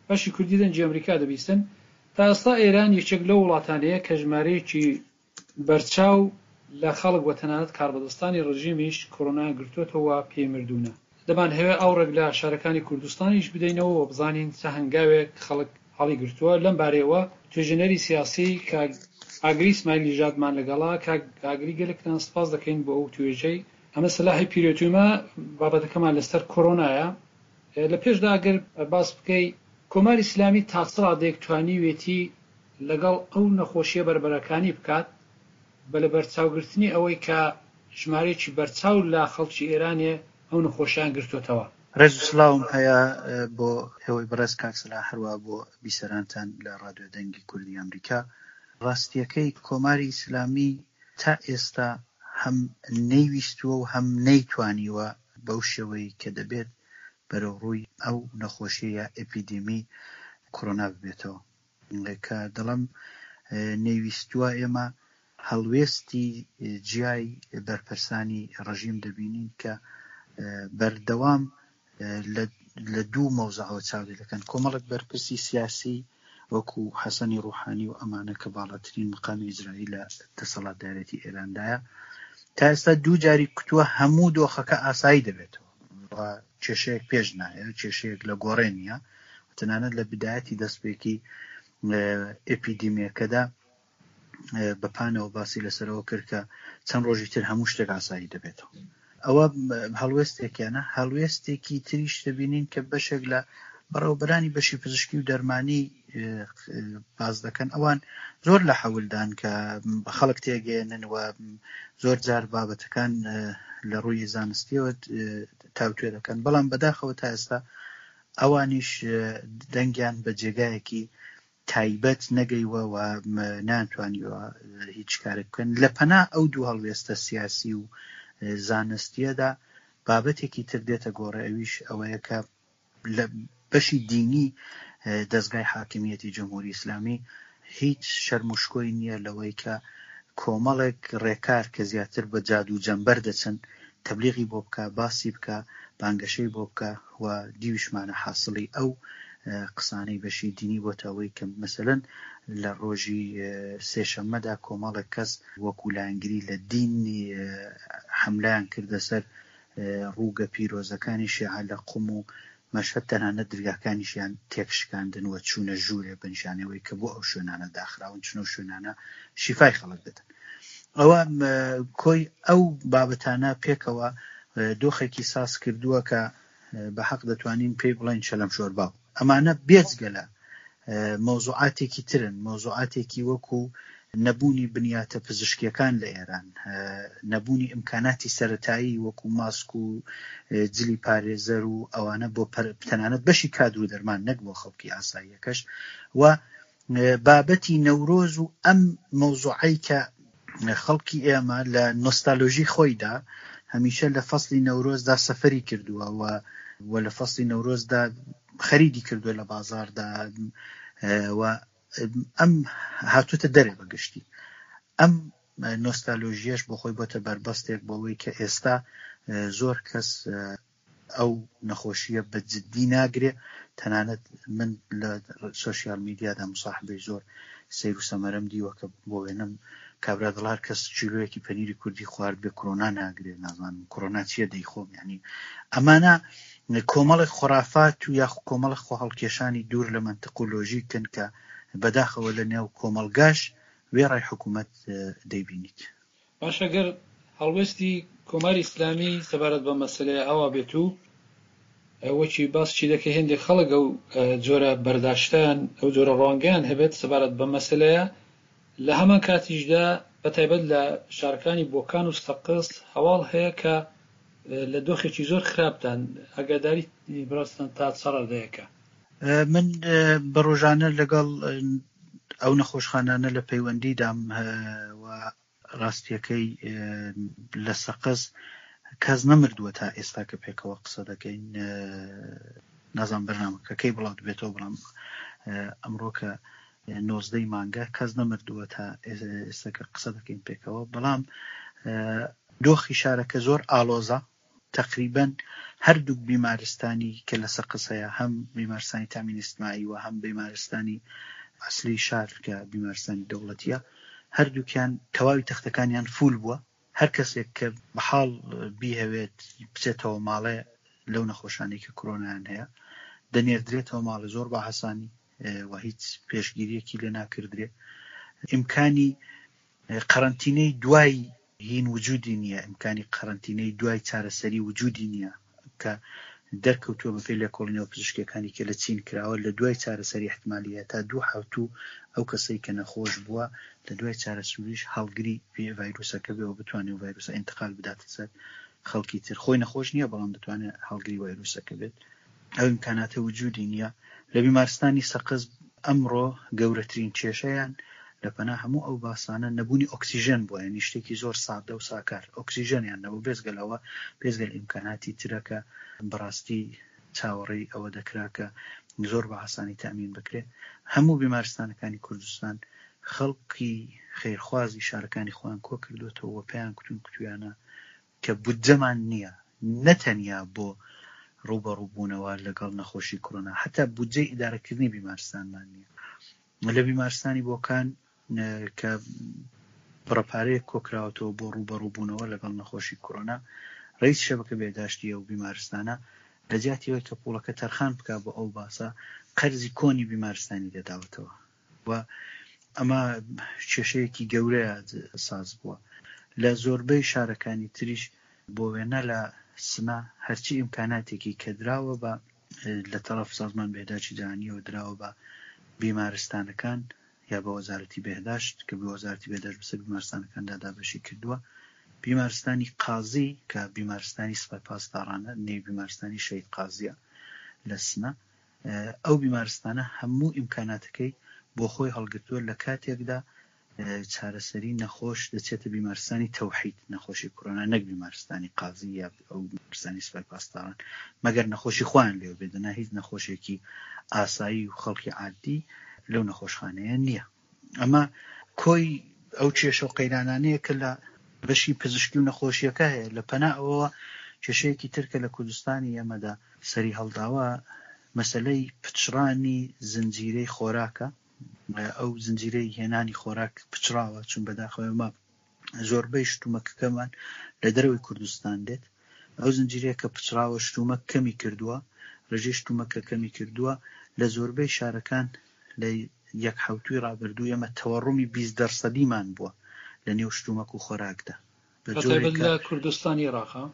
بەشی کوردی دەنجی ئەمریکا دەبیستن. تا ئێستا ئێران یەکێک لەو وڵاتانەیە کە ژمارەیەکی بەرچاو لە خەڵک وە تەنانەت کاربەدەستانی ڕژیمیش کۆرۆنا گرتووەتەوە پێمردوونە. دەبان هەوێ ئەوڕێک لە شارەکانی کوردستانیش بدەینەوە و بزانین چە هەنگاوێک خەڵک هەڵی گرتووە. لەم بارەیەوە توێژینەری سیاسی کە ئاگری ئیسماعیلی ژادمان لەگەڵا کە ئاگری گەلێکتان سپاس دەکەین بۆ ئەو توێژەی. ئەمە سەلاحی پیرۆتومە بابەتەکەمان لەسەر کۆرۆنایە. لە پێشدا ئەگەر باس بکەی کۆماری ئیسلامی تا چ ڕادێک توانیوێتی لەگەڵ ئەو نەخۆشیە بەربەرەکانی بکات بە لە بەرچاوگرتنی ئەوەی کە ژمارەیەکی بەرچاو لە خەڵکی ئێرانێ ئەو نەخۆشیان گرتوتەوە. ڕێز و سڵاوم هەیە بۆ هێوەی بەڕێز کاکسلا هەروە بۆ بیسەرانتان لە ڕادیۆ دەنگی کوردی ئەمریکا. ڕاستیەکەی کۆماری ئیسلامی تا ئێستا هەم نەیویستووە و هەم نەیتوانیوە بەو شێوەی کە دەبێت بەرەو ڕووی ئەو نەخۆشیە یا ئەپیدێمی کۆرۆنا ببێتەوە. کە دەڵم نەیویستووە ئێمە هەڵوێستی جیای بەرپرسانی ڕژیم دەبینین کە بەردەوام لە دوو مەوزەعەوە چاودێ دەکەن. کۆمەڵێک بەرپرسی سیاسی وەکو حەسەنی ڕوحانی و ئەمانە کە باڵاترین مقامی ئیزرائیل لە دەسەڵاتدارێتی ئێراندایە تا ئێستا دوو جاری کوتووە هەموو دۆخەکە ئاسایی دەبێتەوە. کێشەیەک پێش نایە، کێشەیەک لە گۆڕێنیە. تەنانەت لە بدایەتی دەستپێکی ئەپیدیمیەکەدا بەپانەوە باسی لەسەرەوە کرد کە چەند ڕۆژی تر هەموو شتێک ئاسایی دەبێتەوە. ئەوە هەڵوێستێکیانە. هەڵوێستێکی تریش دەبینین کە بەشێک لە بەڕێوەبەرانی بەشی پزیشکی و دەرمانی باز دەکەن. ئەوان زۆر لە حەولدان کە خەڵک تێگەێنن و زۆر جار بابەتەکان لە ڕووی زانستیەوە تاوتوێ دەکەن، بەڵام بەداخەوە تا ئێستا ئەوانیش دەنگیان بە جێگایەکی تایبەت نەگەیوە و ناتوانیوە هیچ کارێک بکەن. لە پەنا ئەو دوو هەڵوێستە سیاسی و زانستیەدا بابەتێکی تر دێتە گۆڕە، ئەویش ئەوەیە کە لە بەشی دینی دەستگای حاکمیەتی جمهوری ئیسلامی هیچ شەرموشکۆی نییە لەوەی کە کۆمەڵێک ڕێکار کە زیاتر بە جاد و جەمبەر دەچن تەبلیغی بۆ بکە، باسی بکە، بانگەشەی بۆ بکە و دیویشمانە حاصلی ئەو قسانەی بەشی دینی بۆتەوەی کە مەسەلەن لە ڕۆژی سێشەممەدا کۆمەڵێک کەس وەکو لایەنگری لە دینی حەملەیان کردە سەر ڕووگە پیرۆزەکانی شیعە لە قوم و مەشهەد، تەنانەت دەرگاکانیشیان تێکشکاندن و چوونە ژوورێ بە نیشانەوەی کە بۆ ئەو شوێنانە داخراون چنە شوێنانە شیفای خەڵک بدەن. ئەوە کۆی ئەو بابەتانە پێکەوە دۆخێکی ساز کردووە کە بە حەق دەتوانین پێی بڵێن شەلەم شۆرباو. ئەمانە بێجگە لە مەوزوعاتێکی ترن، مەوزوعاتێکی وەکو نەبوونی بنیاتە پزیشکیەکان لە ئێران، نەبوونی ئیمکاناتی سەرەتایی وەکو ماسک و جلی پارێزەر و ئەوانە بۆ تەنانەت بەشی کادر و دەرمان نەک بۆ خەڵکی ئاساییەکەش، و بابەتی نەورۆز و ئەم مەوزوعەی کە خەڵکی ئێمە لە نۆستالۆژی خۆیدا هەمیشە لە فەسڵی نەورۆزدا سەفەری کردووە و لە فەسڵی نەورۆزدا خەریدی کردووە لە بازاردا و ئەم هاتوتە دەرێ بەگشتی. ئەم نۆستالۆژیەش بۆ خۆی بۆتە بەربەستێک بۆەوەی کە ئێستا زۆر کەس ئەو نەخۆشیە بە جددی ناگرێ. تەنانەت من لە سۆشیال میدیادا مصاحبەی زۆر سیر و سەمەرەم دیوە کە بۆ وێنم کابرا دڵار کەس چیلۆیەکی پەنیری کوردی خوارد بێ کۆرۆنا ناگرێت، نازانم کۆرۆنا چییە دەیخۆم. یعنی ئەمانە کۆمەڵی خۆرافات و یا کۆمەڵی خۆ هەڵکێشانی دوور لە منتقۆلۆژیکن کە بەداخەوە لە نێو کۆمەلگاش وێڕای حکوومەت دەیبینیت. باش ئەگەر هەڵوێستی کۆماری ئیسلامی سەبارەت بە مەسەلەیە ئەوە بێت و وەکی باسی دەکە هێندێک خەڵک ئەو جۆرە بەرداشتیان ئەو جۆرە ڕوانگەیان هەبێت سەبارەت بە مەسەلەیە، لە هەمان کاتیشدا بەتایبەت لە شارەکانی بۆکان و سەقز هەواڵ هەیە کە لە دۆخێکی زۆر خراپدان ئەگاداری بڕاستن تا چەڕەدەیەکە. من بە ڕۆژانە لەگەڵ ئەو نەخۆشخانانە لە پەیوەندیدام و ڕاستیەکەی لە سەقز کەس نەمردووە تا ئێستا کە پێکەوە قسە دەکەین. نازان بەرنامەکەی بڵاو دەبێتەوە، بەڵام ئەمڕۆ کە 19 مانگە کەس نەمردووە تا ئێستا کە قسە دەکەین پێکەوە. بەڵام دۆخی شارەکە زۆر ئالۆزە، تقریبا هەردوو بیمارستانی کە لە سەقز هەیە هەم بیمارستانی تامین ئیجتیماعی و هەم بیمارستانی ئەسلی شار کە بیمارستانی دەوڵەتیە هەردووکیان تەواوی تەختەکانیان فول بووە هەر کەسێک کە بەحاڵ بیهەوێت بچێتەوە ماڵێ لەو نەخۆشانەی کە کۆرۆنایان هەیە دەنێردرێتەوە ماڵە زۆر بە حەسانی و هیچ پێشگیریەکی لێ ناکردرێ ئیمکانی قەرەنتینەی دوای هین وجودی نییە ئیمکانی قەرەنتینەی دوای چارەسەری وجودی نییە کە دەرکەوتووە بەپێی لێکۆڵینەوە پزیشکیەکانی کە لە چین کراوە لە دوای چارەسەری احتمالیە تا 2 هەفتوو ئەو کەسەی کە نەخۆش بووە لە دوای چارەسوریش هەڵگری پێ ڤایرۆسەکە بێەوە بتوانێت ڤایرۆسە ئینتقال بداتە سەر خەڵکی تر خۆی نەخۆش نییە بەڵام دەتوانێت هەڵگری ڤایرۆسەکە بێت ئەو ئیمکاناتە وجودی نییە لە بیمارستانی سەقز ئەمڕۆ گەورەترین کێشەیان لە پەنا هەموو ئەو باسانە نەبوونی ئۆکسیژن بووە یعنی شتێکی زۆر سادە و ساکار ئۆکسیژنیان نەبوو بێزگەلەوە پێزگەل ئیمکاناتی ترەکە بەڕاستی چاوەڕێی ئەوە دەکرا کە زۆر بە حەسانی تامین بکرێت هەموو بیمارستانەکانی کوردستان خەڵکی خێرخوازی شارەکانی خۆیان کۆ کردوێتەوە پێیان کوتویانە کە بودجەمان نییە نەتەنیا بۆ ڕوبەڕووبوونەوە لەگەڵ نەخۆشی کۆرۆنا حتا بودجەی ئیدارەکردنی بیمارستانمان نییە لە بیمارستانی بۆکان کە بڕەپارەیە کۆکراوەتەوە بۆ ڕوبەڕووبوونەوە لەگەڵ نەخۆشی کۆرۆنا ڕئیس شەبەکە بێداشتی ئەو بیمارستانە لە جیاتیەوەی کە پوڵەکە تەرخان بکە بۆ ئەو باسە قەرزی کۆنی بیمارستانی دەداوەتەوە و ئەمە کێشەیەکی گەورەیە ساز بووە لە زۆربەی شارەکانی تریش بۆ وێنە لە سما هەرچی ئیمکاناتێکی کە دراوە بە لە تەرەف سازمان بێداچی جیهانیەوە دراوە بە بیمارستانەکان یا بە وەزارەتی بێداشت کە بە وەزارەتی بێداشت بەسەر بیمارستانەکان دادابەشی کردووە بیمارستانی قازی کە بیمارستانی سپای پاسدارانە نێو بیمارستانی شەید قازیە لە سنە ئەو بیمارستانە هەموو ئیمکاناتەکەی بۆ خۆی هەڵگرتووە لە کاتێکدا چارەسەری نەخۆش دەچێتە بیمارستانی تەوحید نەخۆشی کۆرۆنا نەک بیمارستانی قازی یا ئەو بیمارستانی سپای پاسداران مەگەر نەخۆشی خۆیان لێو بێدەنا هیچ نەخۆشێکی ئاسایی و خەڵکی عادی لەو نەخۆشخانەیە نییە ئەمە کۆی ئەو کێشە و قەیرانانەیە کە لە بەشی پزیشکی و نەخۆشیەکە هەیە لە پەنا ئەوەوە کێشەیەکی ترکە لە کوردستانی ئێمەدا سەری هەڵداوە مەسەلەی پچڕانی زنجیرەی خۆراکە ئەو زنجیرەی هێنانی خۆراک پچراوە چون بەداخەوە زۆربەی شتومەکەکەمان لە دەرەوەی کوردستان دێت ئەو زنجیرەیە کە پچراوە شتومەک کەمی کردووە ڕێژەی شتومەکە کەمی کردووە لە زۆربەی شارەکان لە یەک حوتوی ڕابردوو ئەمە تەوەڕوومی 20% بووە لە نێو شتومەک و خۆراکدا لە کوردستانی عێراق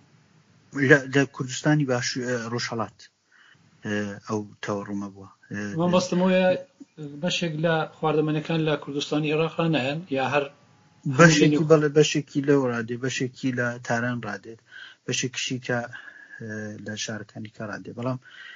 لە کوردستانی باش ڕۆژهەڵات ئەو تەوەڕوومە بووە من بەستمەوەیە بەشێک لە خواردەمەنەکان لە کوردستانی عێراق نایەن یا هەر بەشێکی بەڵێ بەشێکی لەو ڕادێ بەشێکی لە تاران ڕادێت بەشێکیشی کە لە شارەکانی کە ڕادێ بەڵام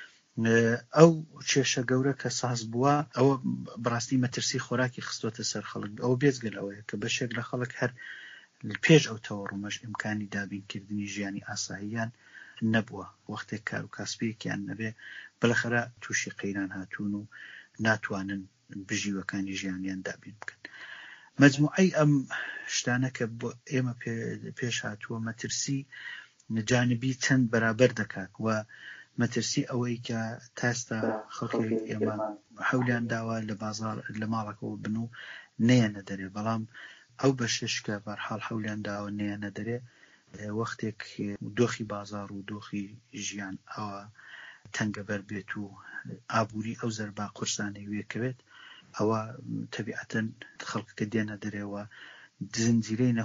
ئەو کێشە گەورە کە ساز بووە ئەوە بڕاستی مەترسی خۆراکی خستۆتە سەر خەڵک ئەوە بێزگەلەوەیە کە بەشێک لە خەڵک هەر پێش ئەو تەوەڕوومەش ئیمکانی دابینکردنی ژیانی ئاساییان نەبووە وەختێک کار و کاسبێکیان نەبێ بەلەخەرە تووشی قەیران هاتوون و ناتوانن بژیوەکانی ژیانیان دابین بکەن مەجموعەی ئەم شتانە کە بۆ ئێمە پێش هاتووە مەترسی جانبی چەند بەرابەر دەکات و مەترسی ئەوەی کە تاستا خەڵکی ئێمە حەولیان داوە لە بازار لە ماڵەکەەوە بن و نەیەنە دەرێ بەڵام ئەو بەشش کە بەرحاڵ حەولیان داوە نەیەنە دەرێ وەختێک دۆخی بازار و دۆخی ژیان ئەوە تەنگەبەر بێت و ئابووری ئەو زەربا قورسانەی وێکەوێت ئەوە تەبیعەتەن خەڵکەکە دێنە دەرێەوە زنجیرەی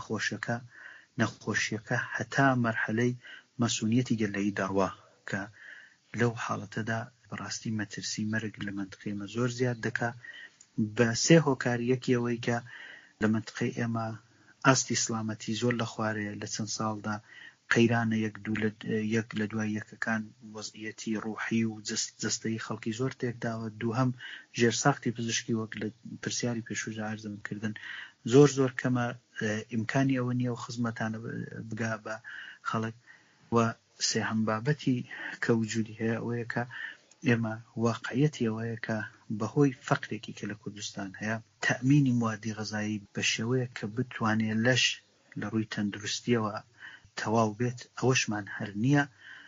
نەخۆشیەکە هەتا مەرحەلەی مەسئولیەتی گەلەیی دەڕوا کە لەو حاڵەتەدا بەڕاستی مەترسی مەرگ لە منتقەی زۆر زیاد دەکا بە سێ هۆکاریەکی ئەوەی کە لە منتقەی ئێمە ئاستی سلامەتی زۆر لە خوارەیە لە چەند ساڵدا قەیرانە یەک لە دوای یەکەکان وەزعیەتی ڕوحی و جەستەی خەڵکی زۆر تێکداوە دووهەم ژێرساختی پزیشکی وەک لە پرسیاری پێشووجە ئارزمکردن زۆر کەمە ئیمکانی ئەوە نییە و خزمەتانە بگا بە خەڵک و سێهەم بابەتی کە وجودی هەیە ئەوەیە کە ئێمە واقعیەتی ئەوەیە کە بەهۆی فەقرێکی کە لە کوردستان هەیە تەئمینی موادی غەزایی بە شێوەیە کە بتوانێت لەش لە ڕووی تەندروستیەوە تەواو بێت ئەوەشمان هەر نییە.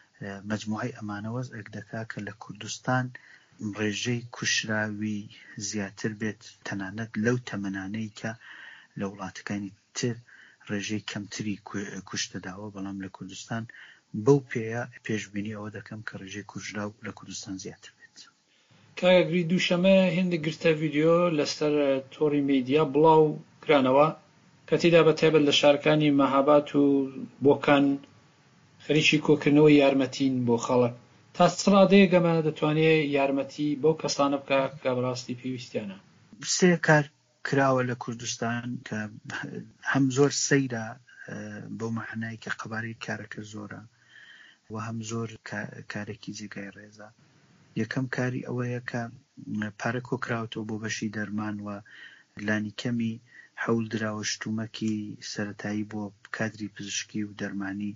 مجموعەی ئەمانەوە ئەگدەکا کە لە کوردستان ڕێژەی کوشراوی زیاتر بێت، تەنانەت لەو تەمەنانەی کە لە وڵاتەکانی تر ڕێژەی کەمتری کوشتەداوە، بەڵام لە کوردستان بەو پێیە پێشبینی ئەوە دەکەم کە ڕێژەی کوژراو لە کوردستان زیاتر بێت. کاگری دووشەمە هێندە گرتە ڤیدیۆ لەسەر تۆڕی میدیا بڵاو کرانەوە کە تێدا بە تایبەت لە شارەکانی مەهاباد و بۆکان خەریکی کۆکردنەوەی یارمەتین بۆ خەڵک. تا چ ڕادەیە گەمە دەتوانێت یارمەتی بەو کەسانە بکە کە بەڕاستی پێویستیانە؟ سێ کار کراوە لە کوردستان کە هەم زۆر سەیرە بەو معنای کە قەبارەی کارەکە زۆرە و هەم زۆر کارێکی جێگای ڕێزە. یەکەم کاری ئەوەیە کە پارە کۆکراوەتەوە بۆ بەشی دەرمان و لانی کەمی حەول دراوە شتومەکی سەرەتایی بۆ کادری پزیشکی و دەرمانی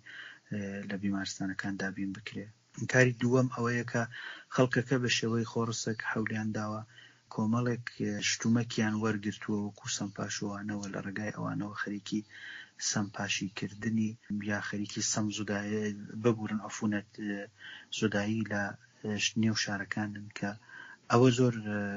لە بیمارستانەکان دابین بکرێ. کاری دووەم ئەوەیە کە خەڵکەکە بە شێوەی خۆڕسەک حەولیان داوە کۆمەڵێک شتومەکیان وەرگرتووە وەکو سەمپاشۆوانەوە لە ڕێگای ئەوانەوە خەریکی سەمپاشی کردنی یا خەریکی سەم زودایە ببورن عفونەت زودایی لە نێو شارەکانن کە ئەوە زۆر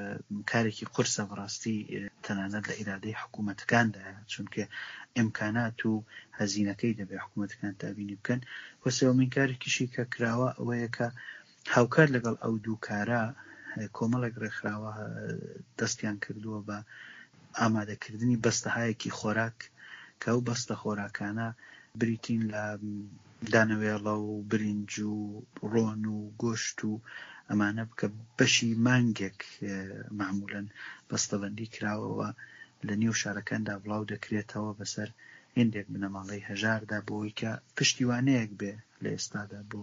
کارێکی قورسە بەڕاستی تەنانەت لە ئیرادەی حکوومەتەکاندایە، چونکە ئیمکانات و هەزینەکەی دەبێ حکوومەتەکان تابینی بکەن. و سێوەمین کارێکیشی کە کراوە ئەوەیە کە هاوکار لەگەڵ ئەو دوو کارە کۆمەڵێک ڕێکخراوە دەستیان کردووە بە ئامادەکردنی بەستەهایەکی خۆراک کە ئەو بەستە خۆراکانە بریتین لە دانەوێڵە و برنج و ڕۆن و گۆشت و ئەمانە بکە بەشی مانگێک معمولاً بەستەبەندی کراوەوە لە نێو شارەکاندا بڵاو دەکرێتەوە بەسەر هێندێک بنەماڵەی هەژاردا بۆی کە پشتیوانەیەک بێ لە ئێستادا بۆ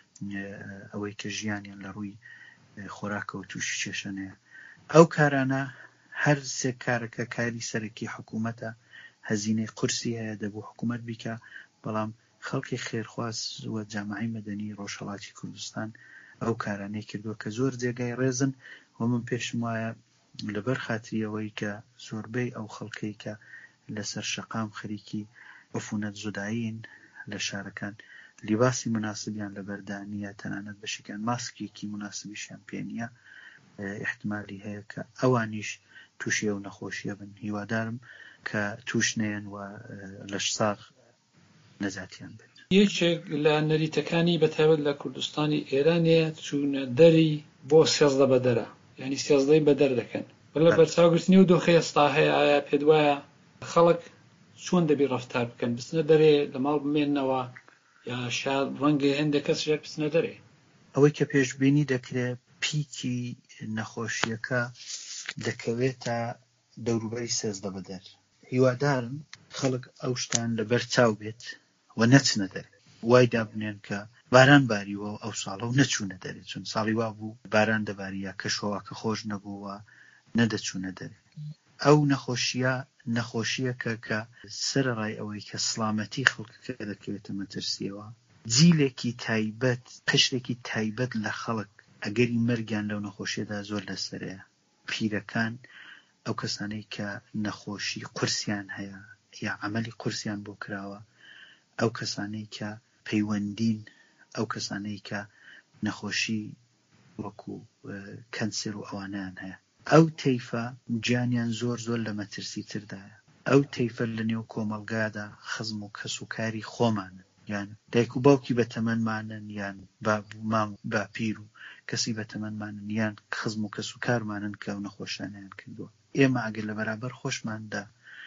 ئەوەی کە ژیانیان لە ڕووی خۆراکەوە تووشی کێشەنەیە. ئەو کارانە هەر سێ کارەکە کاری سەرەکی حکوومەتە، هەزینەی قورسی هەیە دەبوو حکوومەت بیکە، بەڵام خەڵکی خێرخواز و جامعەی مەدەنی ڕۆژهەڵاتی کوردستان ئەو کارانەی کردووە کە زۆر جێگای ڕێزن و من پێشم وایە لەبەر خاتریەوەی کە زۆربەی ئەو خەڵکەی کە لەسەر شەقام خەریکی عفونەت زودایین لە شارەکان لیباسی مناسبیان لەبەردانیە، تەنانەت بەشێکیان ماسکێکی مناسبیشیان پێ نییە، احتمالی هەیە کە ئەوانیش تووشی ئەو نەخۆشیە بن. هیوادارم کە تووش نەیەن و لەش ساغ نەزاتیان بن. یەکێک لە نەریتەکانی بەتایبەت لە کوردستانی ئێرانێ چوونە دەری بۆ سێزدە بەدەرە، یعنی سێزدەی بەدەر دەکەن. لە بەرچاوگرتنی و دۆخی ئێستا هەیە، ئایا پێت وایە خەڵک چۆن دەبی ڕەفتار بکەن؟ بچنە دەرێ لە ماڵ بمێننەوە یا شاید ڕەنگە هێندێک کەسێک بچنە دەرێ؟ ئەوەی کە پێشبینی دەکرێت پیکی نەخۆشیەکە دەکەوێتە دەوروبەری سێزدە بەدەر. هیوادارم خەڵک ئەو شتان لەبەر چاو بێت و نەچنە دەرێ. وای دابنێن کە باران باریوە و ئەو ساڵە و نەچوونە دەرێ، چون ساڵی وا بوو باران دەباری یا کەشەوە کە خۆش نەبووە نەدەچوونە دەرێ. ئەو نەخۆشیەکە کە سەرڕای ئەوەی کە سڵامەتی خەڵکەکە دەکەوێتە مەترسیەوە، جیلێکی تایبەت، قشرێکی تایبەت لە خەڵک ئەگەری مەرگیان لەو نەخۆشیەدا زۆر لەسەرەیە. پیرەکان، ئەو کەسانەی کە نەخۆشی قورسیان هەیە یا عەمەلی قورسیان بۆ کراوە، ئەو کەسانەی کە پەیوەندین، ئەو کەسانەی کە نەخۆشی وەکو کەنسەر و ئەوانیان هەیە، ئەو تەیفە گیانیان زۆر زۆر لە مەترسی تردایە. ئەو تەیفە لە نێو کۆمەلگادا خزم و کەسوکاری خۆمانن، یان دایک و باوکی بەتەمەنمانن، یان مام باپیر و کەسی بەتەمەنمانن، یان خزم و کەسوکارمانن کە ئەو نەخۆشانیان کردووە. ئێمە ئەگەر لە بەرابەر خۆشماندا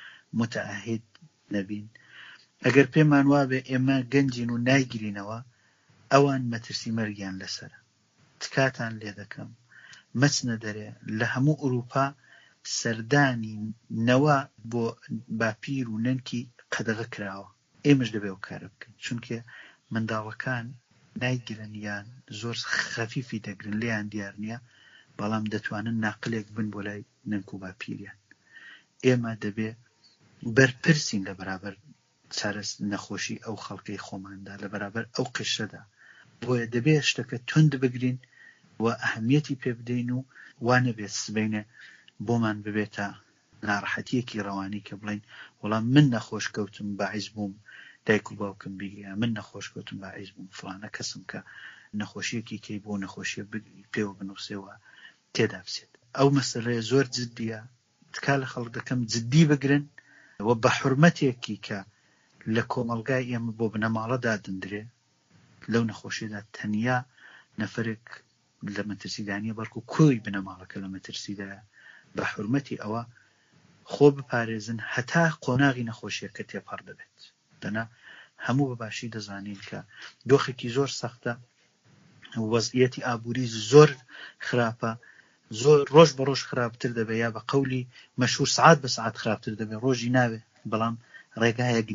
متعاهد نەبین، ئەگەر پێمان وابێ ئێمە گەنجین و نایگرینەوە، ئەوان مەترسی مەرگیان لەسەرە. تکاتان لێ دەکەم مەچنە دەرێ. لە هەموو ئوروپا سەردانی نەوە بۆ باپیر و نەنکی قەدەغە کراوە. ئێمەش دەبێ ئەو کارە بکەین، چونکە منداڵەکان نایگرن یان زۆر خەفیفی دەگرن، لێیان دیار نییە، بەڵام دەتوانن ناقلێک بن بۆ لای نەنک و باپیریان. ئێمە دەبێ بەرپرسین لە بەرابەر چارەس نەخۆشی ئەو خەڵکەی خۆماندا، لە بەرابەر ئەو قشەدا. بۆیە دەبێ شتەکە تند بگرین و ئەهەمیەتی پێ بدەین و وانەبێت سبەینە بۆمان ببێتە ناڕەحەتیەکی ڕەوانی کە بڵین وەڵام من نەخۆش کەوتم باعث بووم دایک و باوکم بیگەیان من نەخۆش کەوتم باعیس بووم فڵانە کەسم کە نەخۆشیەکی کەی بۆ نەخۆشیە پێوە بنووسێەوە تێدا بچێت. ئەو مەسەلەیە زۆر جددیە، تکا لە خەڵک دەکەم جددی بگرن و بە حورمەتێکی کە لە کۆمەلگای ئێمە بۆ بنەماڵەدا دەندرێ لەو نەخۆشیەدا تەنیا نەفرێک لە مەترسیدانیە بەڵکو کۆی بنەماڵەکە لە مەترسیدایە بە حورمەتی ئەوە خۆ بپارێزن هەتا قۆناغی نەخۆشیەکە تێپەڕ دەبێت. دەنا هەموو بەباشی دەزانین کە دۆخێکی زۆر سەختە، وەزعیەتی ئابووری زۆر خراپە، زۆر ڕۆژ بە ڕۆژ خراپتر دەبێت، یا بە قەولی مەشهور سعات بە سعات خراپتر دەبێت، ڕۆژی ناوێت. بەڵام ڕێگایەک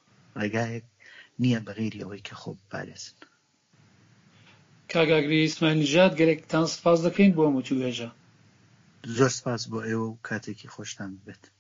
نییە بەغیری ئەوەی کە خۆ بپارێزن. کاگاگری ئیسماعیل نژاد گەلێکتان سپاس دەکەین بۆ وەموتوێژە. زۆر سپاس بۆ ئێوە و کاتێکی خۆشتان بێت.